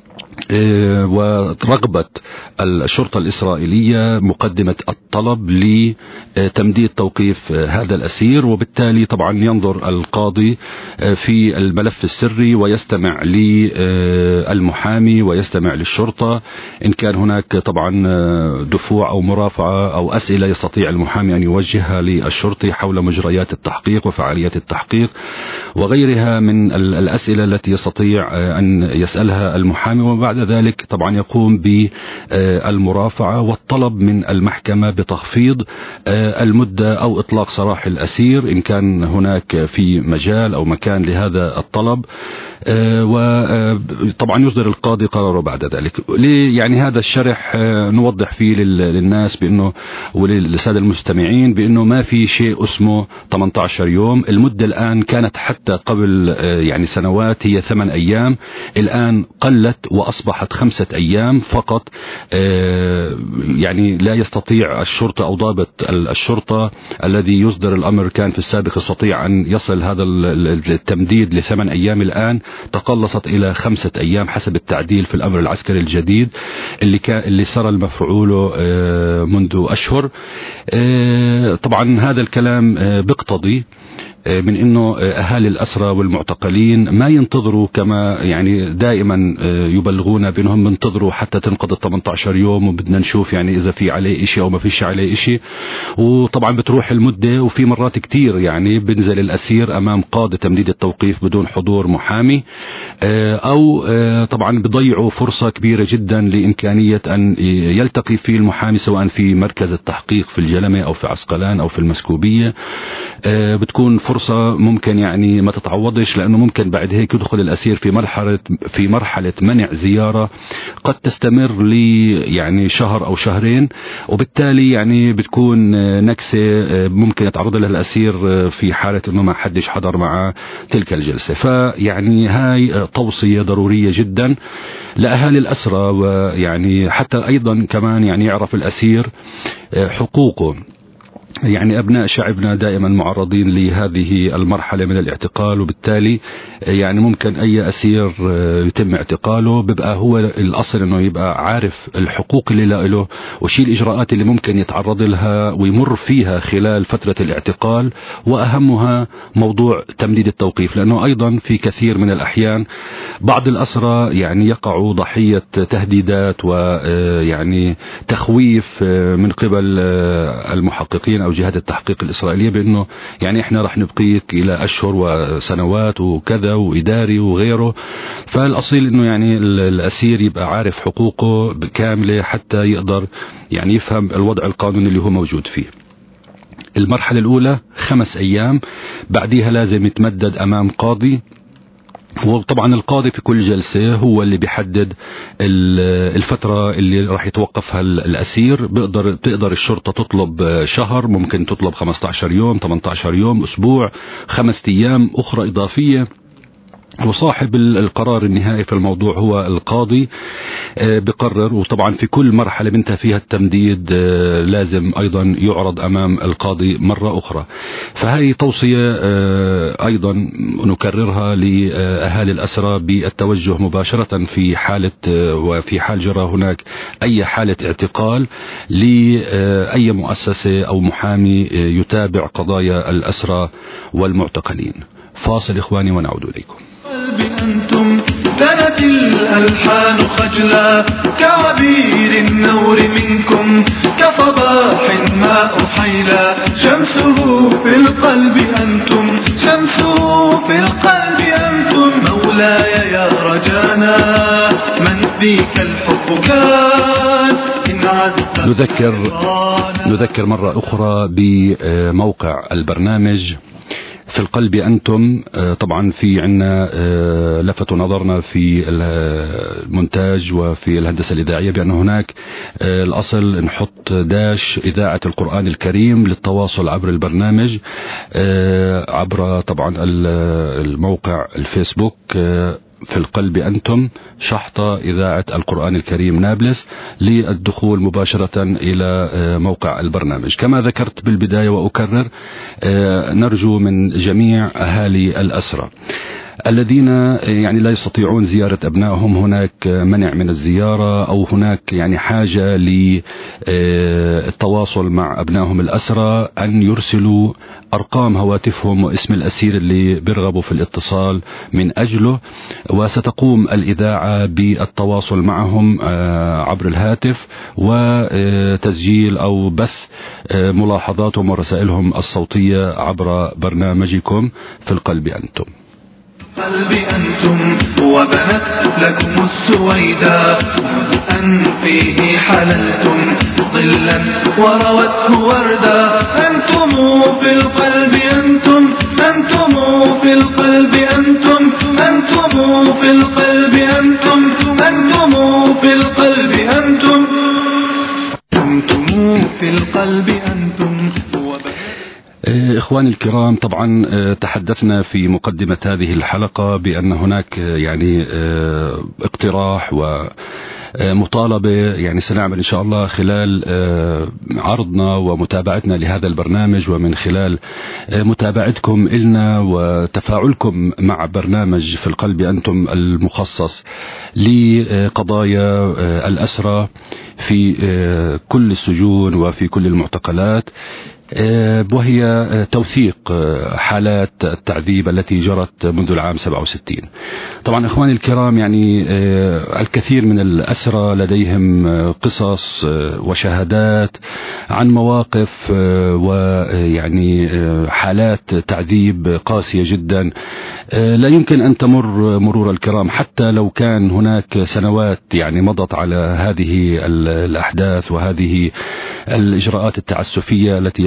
ورغبة الشرطة الإسرائيلية مقدمة الطلب لتمديد توقيف هذا الأسير، وبالتالي طبعا ينظر القاضي في الملف السري ويستمع للمحامي ويستمع للشرطة. إن كان هناك طبعا دفوع أو مرافعة أو أسئلة يستطيع المحامي أن يوجهها للشرطي حول مجريات التحقيق وفعاليات التحقيق وغيرها من الأسئلة التي يستطيع أن يسألها المحامي، وبعد ذلك طبعا يقوم بالمرافعة والطلب من المحكمة بتخفيض المدة أو إطلاق سراح الأسير إن كان هناك في مجال أو مكان لهذا الطلب، وطبعا يصدر القاضي قراره بعد ذلك. يعني هذا الشرح نوضح فيه للناس بأنه وللسادة المستمعين بأنه ما في شيء اسمه ثمانية عشر يوم. المدة الآن كانت حتى قبل يعني سنوات هي ثمان أيام، الآن قلت وأصبحت خمسة أيام فقط. يعني لا يستطيع الشرطة أو ضابط الشرطة الذي يصدر الأمر كان في السابق يستطيع أن يصل هذا التمديد لثمان أيام، الآن تقلصت إلى خمسة أيام حسب التعديل في الأمر العسكري الجديد اللي كان اللي صار المفعول منذ أشهر. طبعا هذا الكلام بيقتضي من انه اهالي الاسرى والمعتقلين ما ينتظروا كما يعني دائما يبلغونا بانهم ينتظروا حتى تنقضي ثمانية عشر يوم وبدنا نشوف يعني اذا في عليه اشي او ما فيش عليه اشي، وطبعا بتروح المدة وفي مرات كتير يعني بنزل الاسير امام قاضي تمديد التوقيف بدون حضور محامي، او طبعا بضيعوا فرصة كبيرة جدا لامكانية ان يلتقي فيه المحامي سواء في مركز التحقيق في الجلمة او في عسقلان او في المسكوبية. بتكون فرصة ممكن يعني ما تتعوضش، لأنه ممكن بعد هيك يدخل الأسير في مرحلة في مرحلة منع زيارة قد تستمر لي يعني شهر أو شهرين، وبالتالي يعني بتكون نكسة ممكن يتعرض لها الأسير في حالة أنه ما حدش حضر مع تلك الجلسة. فيعني هاي توصية ضرورية جدا لأهالي الأسرى، ويعني حتى أيضا كمان يعني يعرف الأسير حقوقه. يعني أبناء شعبنا دائما معرضين لهذه المرحلة من الاعتقال، وبالتالي يعني ممكن أي أسير يتم اعتقاله بيبقى هو الأصل أنه يبقى عارف الحقوق اللي له وشي الإجراءات اللي ممكن يتعرض لها ويمر فيها خلال فترة الاعتقال، وأهمها موضوع تمديد التوقيف، لأنه أيضا في كثير من الأحيان بعض الأسرى يعني يقعوا ضحية تهديدات ويعني تخويف من قبل المحققين أو جهات التحقيق الإسرائيلية بأنه يعني إحنا رح نبقيك إلى أشهر وسنوات وكذا وإداري وغيره. فالأصيل أنه يعني الأسير يبقى عارف حقوقه كاملة حتى يقدر يعني يفهم الوضع القانوني اللي هو موجود فيه. المرحلة الأولى خمس أيام، بعدها لازم يتمدد أمام قاضي، وطبعا القاضي في كل جلسة هو اللي بيحدد الفترة اللي راح يتوقفها الأسير. بيقدر تقدر الشرطة تطلب شهر، ممكن تطلب خمسة عشر يوم، ثمانية عشر يوم، أسبوع، خمسة أيام أخرى إضافية، وصاحب القرار النهائي في الموضوع هو القاضي بقرر. وطبعا في كل مرحلة بنتهي فيها التمديد لازم أيضا يعرض أمام القاضي مرة أخرى. فهي توصية أيضا نكررها لأهالي الأسرى بالتوجه مباشرة في حالة وفي حال جرى هناك أي حالة اعتقال لأي مؤسسة أو محامي يتابع قضايا الأسرى والمعتقلين. فاصل إخواني ونعود إليكم. أنتم كانت الألحان خجلا كعبير النور منكم كصباح ماء حيلا شمسه في القلب أنتم شمسه في القلب أنتم مولاي يا رجانا من فيك الحب كان إن عز نذكر نذكر مرة أخرى بموقع البرنامج في القلب أنتم. طبعا في عنا لفت نظرنا في المونتاج وفي الهندسة الإذاعية بأن هناك الأصل نحط داش إذاعة القرآن الكريم للتواصل عبر البرنامج عبر طبعا الموقع الفيسبوك في القلب أنتم شحطة إذاعة القرآن الكريم نابلس للدخول مباشرة إلى موقع البرنامج. كما ذكرت بالبداية وأكرر، نرجو من جميع أهالي الأسرى الذين يعني لا يستطيعون زيارة أبنائهم، هناك منع من الزيارة أو هناك يعني حاجة للتواصل مع أبنائهم الأسرى، أن يرسلوا أرقام هواتفهم واسم الأسير اللي بيرغبوا في الاتصال من أجله، وستقوم الإذاعة بالتواصل معهم عبر الهاتف وتسجيل أو بث ملاحظاتهم ورسائلهم الصوتية عبر برنامجكم في القلب أنتم. قلب أنتم وبنت لكم السويدا أن فيه حللتم ظلا وروته وردا أنتم في القلب أنتم أنتم في القلب أنتم أنتم في القلب أنتم أنتم في القلب أنتم أنتم في القلب أنتم. إخواني الكرام، طبعا تحدثنا في مقدمة هذه الحلقة بأن هناك يعني اقتراح ومطالبة يعني سنعمل إن شاء الله خلال عرضنا ومتابعتنا لهذا البرنامج ومن خلال متابعتكم إلنا وتفاعلكم مع برنامج في القلب أنتم المخصص لقضايا الأسرى في كل السجون وفي كل المعتقلات، وهي توثيق حالات التعذيب التي جرت منذ العام سبعة وستين. طبعا إخواني الكرام، يعني الكثير من الأسرى لديهم قصص وشهادات عن مواقف ويعني حالات تعذيب قاسية جدا لا يمكن أن تمر مرور الكرام، حتى لو كان هناك سنوات يعني مضت على هذه الأحداث وهذه الإجراءات التعسفية التي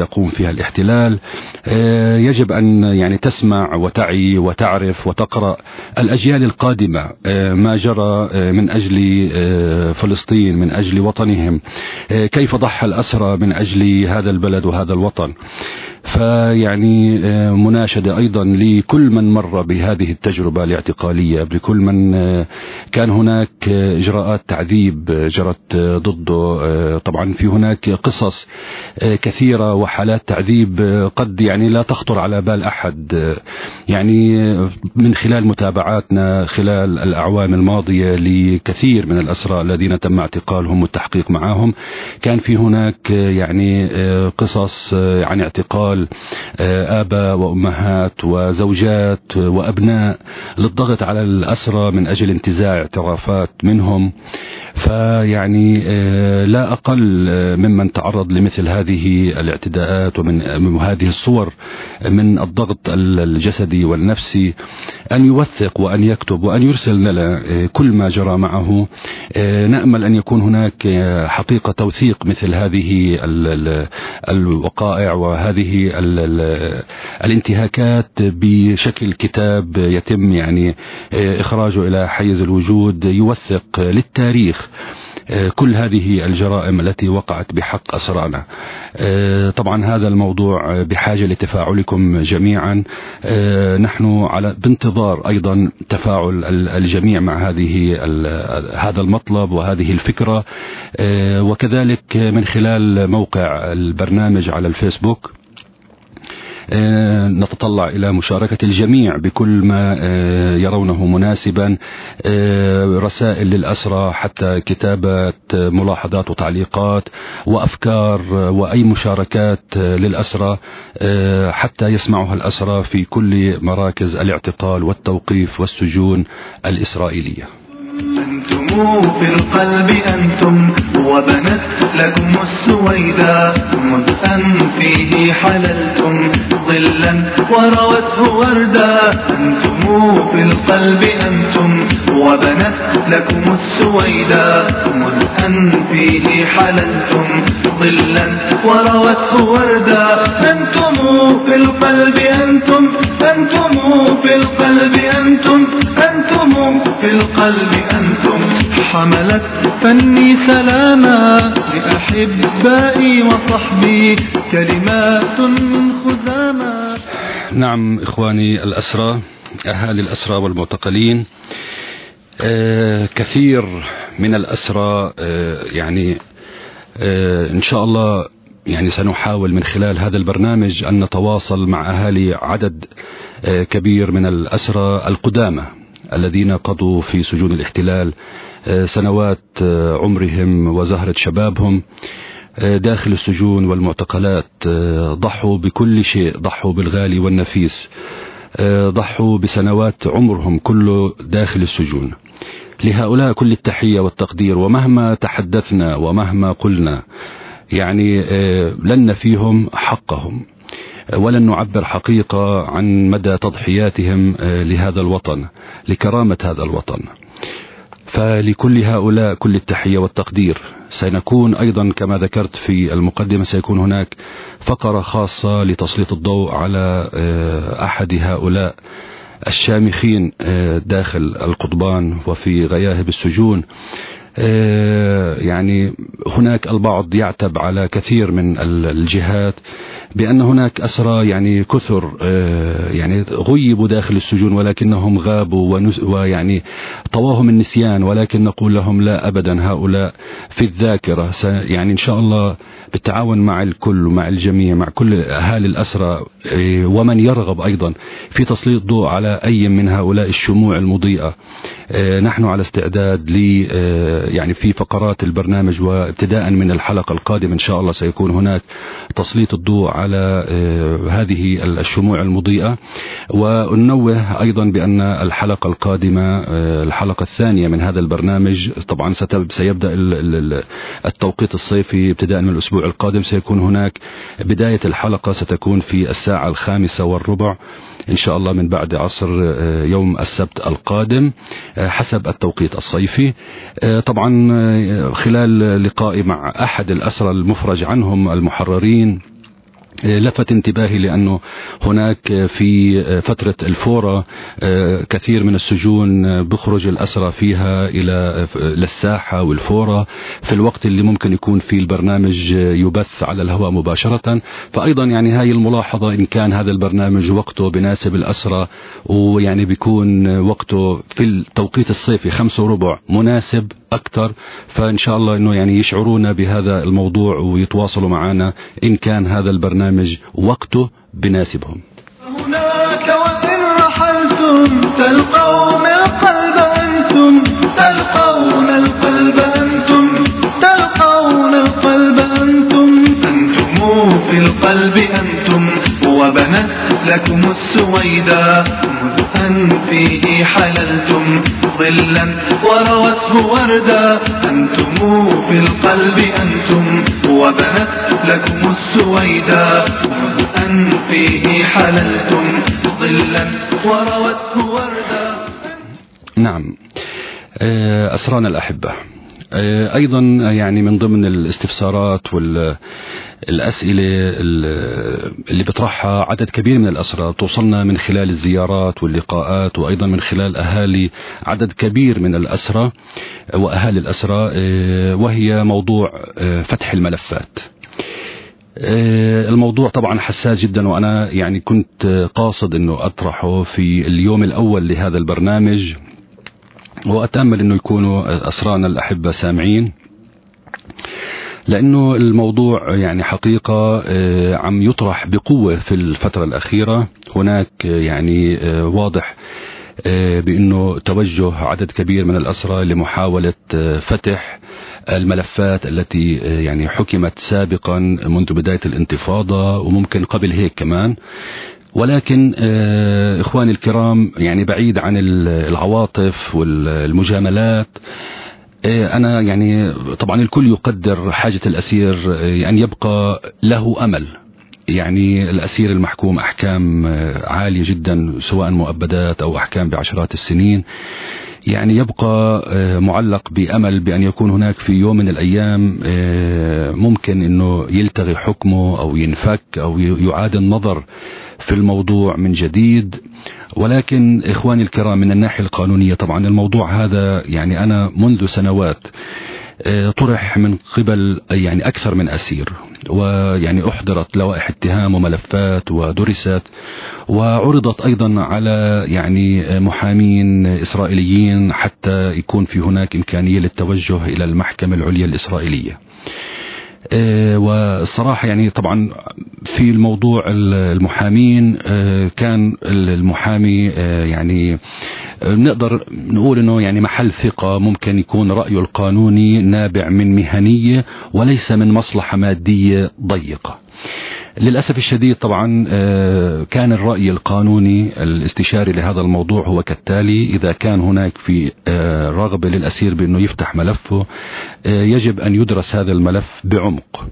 يقوم فيها الاحتلال. يجب أن يعني تسمع وتعي وتعرف وتقرأ الأجيال القادمة ما جرى من أجل فلسطين، من أجل وطنهم، كيف ضحى الأسرى من أجل هذا البلد وهذا الوطن. فيعني مناشدة أيضا لكل من مر بهذه التجربة الاعتقالية، لكل من كان هناك إجراءات تعذيب جرت ضده. طبعا في هناك قصص كثيرة وحالات تعذيب قد يعني لا تخطر على بال أحد. يعني من خلال متابعاتنا خلال الأعوام الماضية لكثير من الأسرى الذين تم اعتقالهم والتحقيق معهم، كان في هناك يعني قصص عن اعتقال آباء وأمهات وزوجات وأبناء للضغط على الأسرى من أجل انتزاع اعترافات منهم. فيعني لا أقل ممن تعرض لمثل هذه الاعتداءات ومن هذه الصور من الضغط الجسدي والنفسي أن يوثق وأن يكتب وأن يرسل لنا كل ما جرى معه. نأمل أن يكون هناك حقيقة توثيق مثل هذه الوقائع وهذه الانتهاكات بشكل كتاب يتم يعني إخراجه إلى حيز الوجود، يوثق للتاريخ كل هذه الجرائم التي وقعت بحق أسرانا. طبعا هذا الموضوع بحاجة لتفاعلكم جميعا. نحن على بانتظار أيضا تفاعل الجميع مع هذه هذا المطلب وهذه الفكرة، وكذلك من خلال موقع البرنامج على الفيسبوك نتطلع إلى مشاركة الجميع بكل ما يرونه مناسبا، رسائل للأسرى، حتى كتابة ملاحظات وتعليقات وأفكار وأي مشاركات للأسرى حتى يسمعها الأسرى في كل مراكز الاعتقال والتوقيف والسجون الإسرائيلية. أنتم في القلب أنتم وبنت لكم السويداء، مذ أن فيه حللتم ظلا وروته وردا. أنتم في القلب أنتم وبنت لكم السويداء، مذ أن فيه حللتم ظلا وروته وردا. أنتم في القلب أنتم أنتم في القلب أنتم أنتم في القلب أنتم حملت فني سلاما لأحبائي وصحبي كلمات خزاما. نعم إخواني الأسرى، أهالي الأسرى والمعتقلين، آه كثير من الأسرى آه يعني آه إن شاء الله يعني سنحاول من خلال هذا البرنامج أن نتواصل مع أهالي عدد آه كبير من الأسرى القدامى الذين قضوا في سجون الاحتلال سنوات عمرهم وزهرة شبابهم داخل السجون والمعتقلات. ضحوا بكل شيء، ضحوا بالغالي والنفيس، ضحوا بسنوات عمرهم كله داخل السجون. لهؤلاء كل التحية والتقدير، ومهما تحدثنا ومهما قلنا يعني لن نفيهم حقهم ولن نعبر حقيقة عن مدى تضحياتهم لهذا الوطن، لكرامة هذا الوطن. فلكل هؤلاء كل التحية والتقدير. سنكون أيضا كما ذكرت في المقدمة سيكون هناك فقرة خاصة لتسليط الضوء على أحد هؤلاء الشامخين داخل القضبان وفي غياهب السجون. يعني هناك البعض يعتب على كثير من الجهات بأن هناك أسرى يعني كثر يعني غيبوا داخل السجون ولكنهم غابوا ويعني طواهم النسيان، ولكن نقول لهم لا أبدا، هؤلاء في الذاكرة. يعني إن شاء الله بالتعاون مع الكل ومع الجميع، مع كل أهالي الأسرى ومن يرغب أيضا في تسليط ضوء على أي من هؤلاء الشموع المضيئة، نحن على استعداد ل يعني في فقرات البرنامج وابتداء من الحلقة القادمة إن شاء الله سيكون هناك تسليط الضوء على هذه الشموع المضيئة. وننوه أيضا بأن الحلقة القادمة الحلقة الثانية من هذا البرنامج طبعا سيبدأ التوقيت الصيفي ابتداء من الأسبوع القادم. سيكون هناك بداية الحلقة ستكون في الساعة الخامسة والربع إن شاء الله من بعد عصر يوم السبت القادم حسب التوقيت الصيفي. طبعا خلال لقائي مع أحد الأسرى المفرج عنهم المحررين لفت انتباهي لأنه هناك في فترة الفورة كثير من السجون بخرج الأسرى فيها إلى للساحة والفورة في الوقت اللي ممكن يكون فيه البرنامج يبث على الهواء مباشرة. فأيضا يعني هاي الملاحظة، إن كان هذا البرنامج وقته بناسب الأسرى ويعني بيكون وقته في التوقيت الصيفي خمسة وربع مناسب أكثر، فإن شاء الله إنه يعني يشعرونا بهذا الموضوع ويتواصلوا معنا إن كان هذا البرنامج وقته بناسبهم. هناك وإن رحلتم تلقون القلب أنتم، تلقون القلب أنتم، تلقون القلب أنتم، أنتم في القلب أنتم، وبنت لكم السويدا مذ أن فيه حللتم ظلا وروته وردا، أنتم في القلب أنتم، وبنت لكم السويدا مذ أن فيه حللتم ظلا وروته وردا. نعم أسرانا الأحبة، أيضا يعني من ضمن الاستفسارات والأسئلة اللي بطرحها عدد كبير من الأسرى توصلنا من خلال الزيارات واللقاءات، وأيضا من خلال أهالي عدد كبير من الأسرى وأهالي الأسرى، وهي موضوع فتح الملفات. الموضوع طبعا حساس جدا، وأنا يعني كنت قاصد أنه أطرحه في اليوم الأول لهذا البرنامج، وأتأمل أنه يكونوا أسرانا الأحبة سامعين، لأنه الموضوع يعني حقيقة عم يطرح بقوة في الفترة الأخيرة. هناك يعني واضح بأنه توجه عدد كبير من الأسرى لمحاولة فتح الملفات التي يعني حكمت سابقا منذ بداية الانتفاضة وممكن قبل هيك كمان. ولكن إخواني الكرام، يعني بعيد عن العواطف والمجاملات، أنا يعني طبعا الكل يقدر حاجة الأسير أن يبقى له أمل. يعني الأسير المحكوم أحكام عالية جدا سواء مؤبدات أو أحكام بعشرات السنين، يعني يبقى معلق بأمل بأن يكون هناك في يوم من الأيام ممكن أنه يلتغي حكمه أو ينفك أو يعاد النظر في الموضوع من جديد. ولكن إخواني الكرام، من الناحية القانونية طبعا الموضوع هذا يعني أنا منذ سنوات طرح من قبل يعني أكثر من أسير، ويعني أحضرت لوائح اتهام وملفات ودرست وعرضت أيضا على يعني محامين إسرائيليين حتى يكون في هناك إمكانية للتوجه إلى المحكمة العليا الإسرائيلية. والصراحة يعني طبعا في الموضوع المحامين كان المحامي يعني نقدر نقول انه يعني محل ثقة، ممكن يكون رأيه القانوني نابع من مهنية وليس من مصلحة مادية ضيقة. للأسف الشديد طبعا كان الرأي القانوني الاستشاري لهذا الموضوع هو كالتالي: إذا كان هناك في رغبة للأسير بأنه يفتح ملفه، يجب أن يدرس هذا الملف بعمق،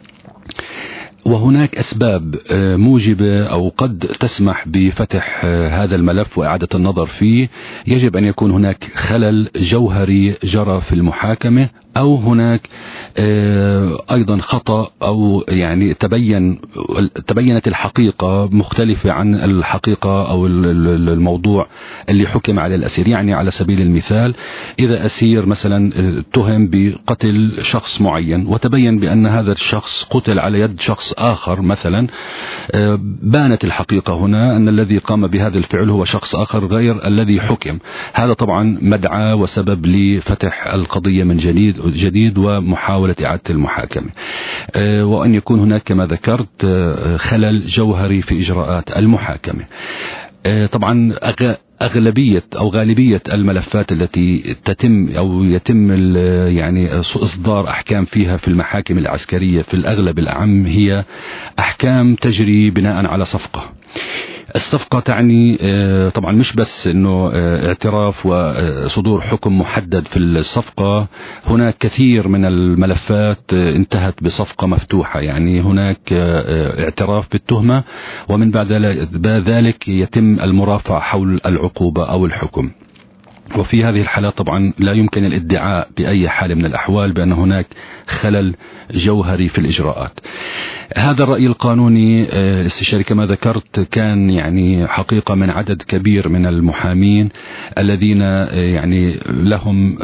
وهناك أسباب موجبة أو قد تسمح بفتح هذا الملف وإعادة النظر فيه. يجب أن يكون هناك خلل جوهري جرى في المحاكمة، أو هناك أيضا خطأ، أو يعني تبين تبينت الحقيقة مختلفة عن الحقيقة أو الموضوع اللي حكم على الأسير. يعني على سبيل المثال، إذا أسير مثلا اتهم بقتل شخص معين وتبين بأن هذا الشخص قتل على يد شخص آخر مثلا، بانت الحقيقة هنا أن الذي قام بهذا الفعل هو شخص آخر غير الذي حكم. هذا طبعا مدعاة وسبب لفتح القضية من جديد جديد ومحاولة إعادة المحاكمة، وأن يكون هناك كما ذكرت خلل جوهري في إجراءات المحاكمة. طبعا أغلبية أو غالبية الملفات التي تتم أو يتم يعني إصدار أحكام فيها في المحاكم العسكرية في الأغلب الأعم هي أحكام تجري بناء على صفقة. الصفقة تعني طبعا مش بس انه اعتراف وصدور حكم محدد في الصفقة، هناك كثير من الملفات انتهت بصفقة مفتوحة. يعني هناك اعتراف بالتهمة ومن بعد ذلك يتم المرافعة حول العقوبة او الحكم. وفي هذه الحالات طبعا لا يمكن الادعاء بأي حال من الأحوال بأن هناك خلل جوهري في الإجراءات. هذا الرأي القانوني الاستشاري كما ذكرت كان يعني حقيقة من عدد كبير من المحامين الذين يعني لهم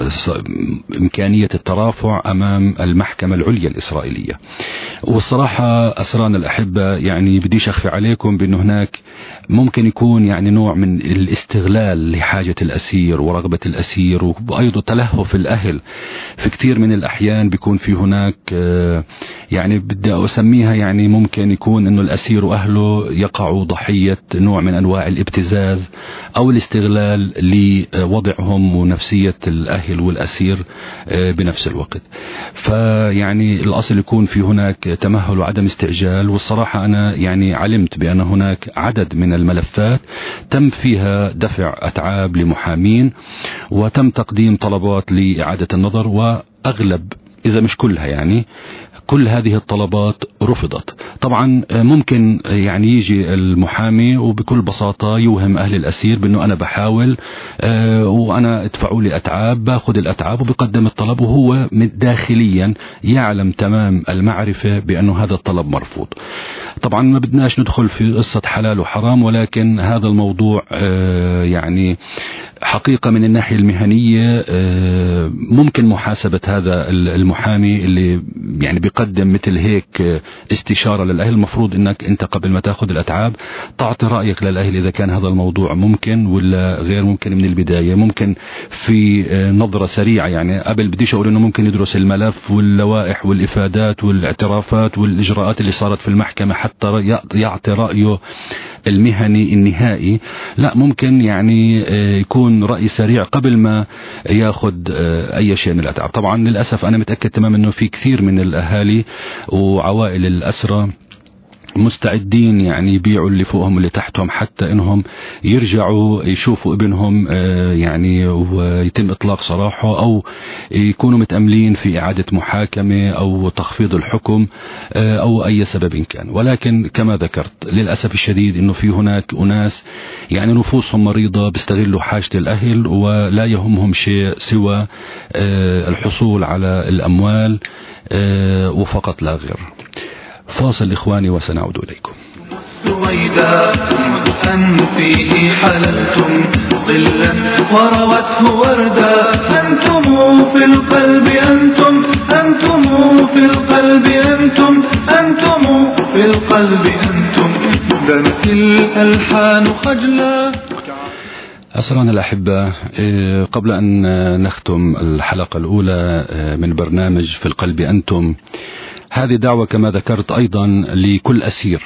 إمكانية الترافع أمام المحكمة العليا الإسرائيلية. والصراحة أسرانا الأحبة يعني بديش أخفي عليكم بأن هناك ممكن يكون يعني نوع من الاستغلال لحاجة الأسير ورغبة الأسير، وأيضا تلهف الأهل في كثير من الأحيان بيكون في هناك يعني بدي أسميها يعني ممكن يكون أنه الأسير وأهله يقعوا ضحية نوع من أنواع الابتزاز أو الاستغلال لوضعهم ونفسية الأهل والأسير بنفس الوقت. فيعني الأصل يكون في هناك تمهل وعدم استعجال. والصراحة أنا يعني علمت بأن هناك عدد من الملفات تم فيها دفع أتعاب لمحامين وتم تقديم طلبات لإعادة النظر، وأغلب إذا مش كلها يعني كل هذه الطلبات رفضت. طبعا ممكن يعني يجي المحامي وبكل بساطة يوهم أهل الأسير بأنه أنا بحاول وأنا ادفعوا لي أتعاب، باخذ الأتعاب وبقدم الطلب، وهو داخليا يعلم تمام المعرفة بأنه هذا الطلب مرفوض. طبعا ما بدناش ندخل في قصة حلال وحرام، ولكن هذا الموضوع يعني حقيقة من الناحية المهنية ممكن محاسبة هذا المحامي اللي يعني بيقدم مثل هيك استشارة للأهل. المفروض انك انت قبل ما تاخذ الأتعاب تعطي رأيك للأهل اذا كان هذا الموضوع ممكن ولا غير ممكن من البداية. ممكن في نظرة سريعة يعني قبل بديش اقول انه ممكن يدرس الملف واللوائح والإفادات والاعترافات والإجراءات اللي صارت في المحكمة حتى يعطي رأيه المهني النهائي. لا، ممكن يعني يكون رأي سريع قبل ما ياخذ اي شيء من الأتعاب. طبعا للأسف انا متأكد تماما انه في كثير من الأهالي وعوائل الأسرى مستعدين يعني يبيعوا اللي فوقهم واللي تحتهم حتى انهم يرجعوا يشوفوا ابنهم يعني ويتم اطلاق سراحه، او يكونوا متأملين في اعادة محاكمة او تخفيض الحكم او اي سبب كان. ولكن كما ذكرت للأسف الشديد انه في هناك اناس يعني نفوسهم مريضة بيستغلوا حاجة الاهل ولا يهمهم شيء سوى الحصول على الاموال وفقط لا غير. فاصل إخواني وسنعود إليكم. سويدا مسءا فيه حللتم ظلا وروته وردا، أنتم في القلب أنتم أنتم في القلب أنتم أنتم في القلب أنتم دمت الألحان خجلا. أسرنا الأحبة، قبل أن نختم الحلقة الأولى من برنامج في القلب أنتم، هذه دعوة كما ذكرت أيضا لكل أسير.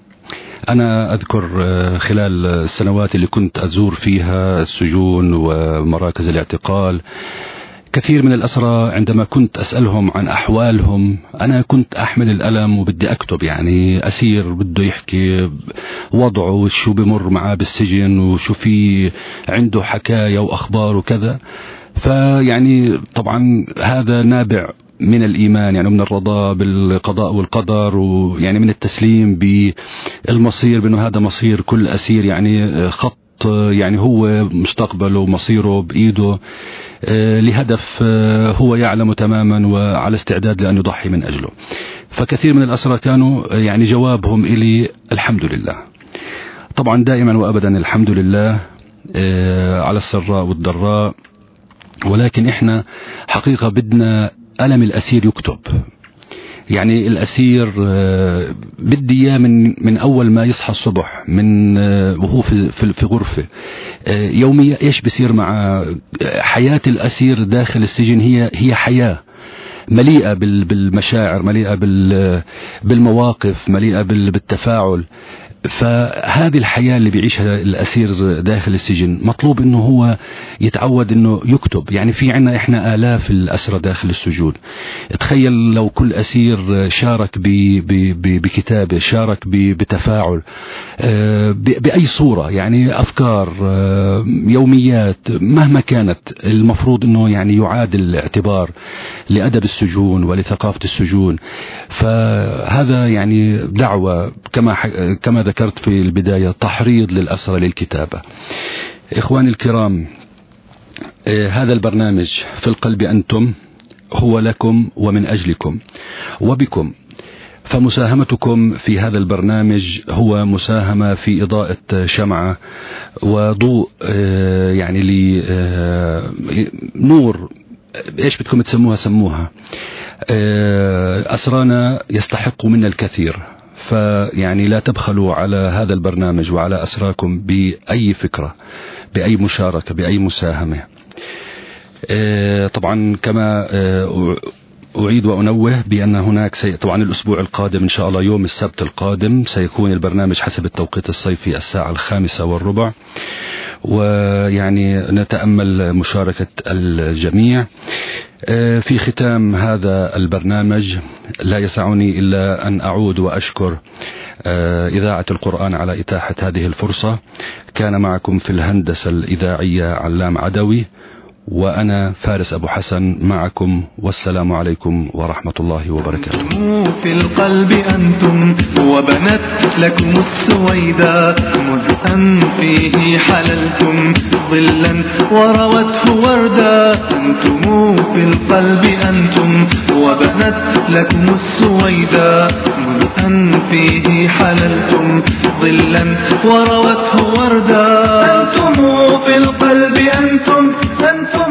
أنا أذكر خلال السنوات اللي كنت أزور فيها السجون ومراكز الاعتقال كثير من الأسرى عندما كنت أسألهم عن أحوالهم أنا كنت أحمل الألم وبدي أكتب. يعني أسير بده يحكي وضعه وشو بمر معاه بالسجن وشو في عنده حكاية وأخبار وكذا. فيعني طبعا هذا نابع من الإيمان يعني من الرضا بالقضاء والقدر، ويعني من التسليم بالمصير بأنه هذا مصير كل أسير، يعني خط يعني هو مستقبله ومصيره بإيده لهدف هو يعلم تماما وعلى استعداد لأن يضحي من أجله. فكثير من الأسرى كانوا يعني جوابهم إلي الحمد لله. طبعا دائما وأبدا الحمد لله على السراء والضراء، ولكن إحنا حقيقة بدنا ألم الأسير يكتب. يعني الأسير بدي إياه من من أول ما يصحى الصبح من وهو في في غرفة يوميا إيش بيصير مع حياة الأسير داخل السجن. هي هي حياة مليئة بالمشاعر، مليئة بالمواقف، مليئة بالتفاعل. فهذه الحياة اللي بيعيشها الأسير داخل السجن مطلوب انه هو يتعود انه يكتب. يعني في عنا احنا آلاف الأسرى داخل السجون. تخيل لو كل أسير شارك بكتابة، شارك بتفاعل بأي صورة، يعني أفكار، يوميات، مهما كانت، المفروض انه يعني يعاد الاعتبار لأدب السجون ولثقافة السجون. فهذا يعني دعوة كما كما ذكرت في البداية، تحريض للأسرى للكتابة. إخواني الكرام، هذا البرنامج في القلب أنتم هو لكم ومن أجلكم وبكم. فمساهمتكم في هذا البرنامج هو مساهمة في إضاءة شمعة وضوء يعني لنور، إيش بدكم تسموها سموها، أسرانا يستحق منا الكثير. فيعني لا تبخلوا على هذا البرنامج وعلى أسراكم بأي فكرة، بأي مشاركة، بأي مساهمة. طبعا كما أعيد وأنوه بأن هناك سي... طبعا الأسبوع القادم إن شاء الله يوم السبت القادم سيكون البرنامج حسب التوقيت الصيفي الساعة الخامسة والربع، ويعني نتأمل مشاركة الجميع. في ختام هذا البرنامج لا يسعني إلا أن أعود وأشكر إذاعة القرآن على إتاحة هذه الفرصة. كان معكم في الهندسة الإذاعية علام عدوي، وأنا فارس أبو حسن معكم، والسلام عليكم ورحمة الله وبركاته. في القلب أنتم وبنت لكم السويدا، مذ أن فيه حللتم ظلا وروته وردا. أنتم في القلب أنتم وبنت لكم السويدا، مذ أن فيه حللتم ظلا وروته وردا. أنتم في القلب أنتم أنتم